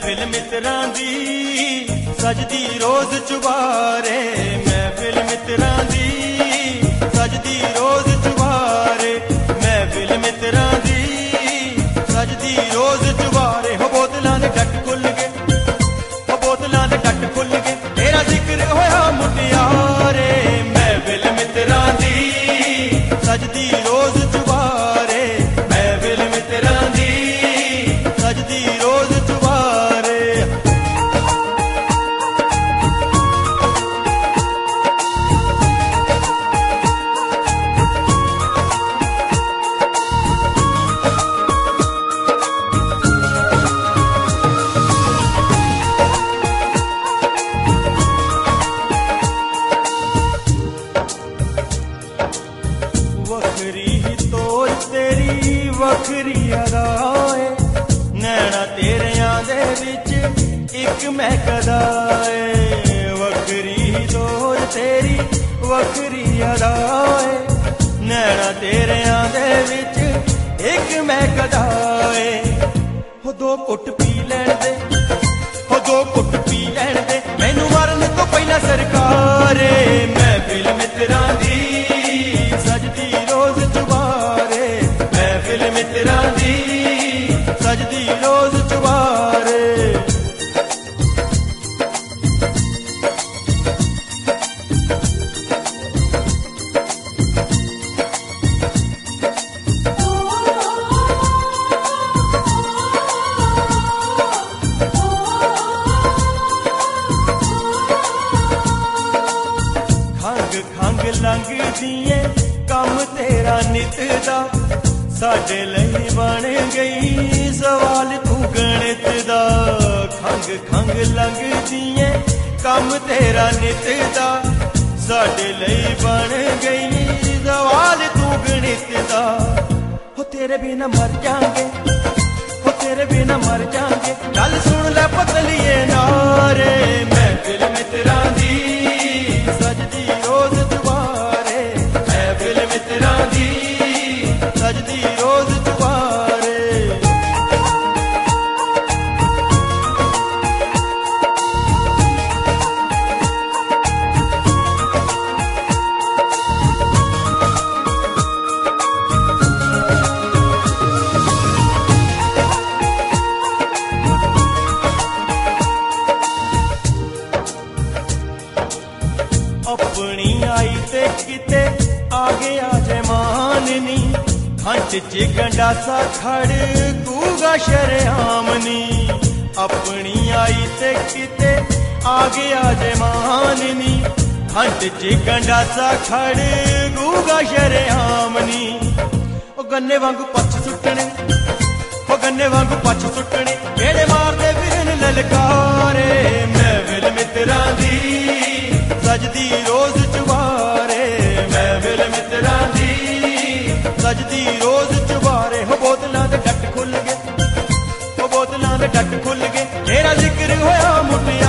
महफिल मित्रां दी सजदी रोज चुबारे, महफिल मित्रां दी सजदी रोज चुबारे, महफिल मित्रां दी सजदी रोज चुबारे। हो बोतलां दे डट खुल गए, हो बोतलां दे डट खुल गए, तेरा जिक्र होया मुटियारे। महफिल मित्रां दी सजदी रोज चुबारे, महफिल मित्रां दी सजदी रोज चुबारे। वखरी ही तोर तेरी वखरी अदाए, नैना तेरियां दे विच इक महकदा ए। वखरी ही तोर तेरी वखरी अदाए, नैना तेरियां दे विच इक महकदा ए। हो दो घुट पी लैण दे, हो दो घुट पी लैण दे, मैनू मरन तो पहला सरकारे। महफिल मित्रां दी सजदी रोज चुबारे, महफिल मित्रां दी सजदी रोज चुबारे। खंग खंग लंघदी ऐ कम तेरा नित दा, साडे लई बन गई सवाल तू गणित दा। खंग खंग लंघदी ऐ कम तेरा नित दा, साडे लई बन गई सवाल तू गणित दा। हो तेरे बिना मर जांगे, हो तेरे बिना मर जांगे, गल सुन ले पतलिए नारे। महफिल मित्रां दी सजदी रोज चुबारे, महफिल मित्रां दी सजदी रोज चुबारे। अपनी आई ते किते आ गया जे माननी, खंड च गंडासा खड़ कूगा शरेआमनी। अपनी आई ते किते आ गया जे माननी, खंड च गंडासा खड़ कूगा शरेआमनी। ओ गन्ने वांगू पछ सुट्टने, ओ गन्ने वांगू पछ सुट्टने, केड़े मारदे फिरन ललकारे। महफिल मित्रां दी सजदी रोज चुबारे, महफिल मित्रां दी सजदी रोज चुबारे। हो बोतलां दे डट खुल गए, हो बोतलां दे डट खुल गए, तेरा जिक्र होया मुटिया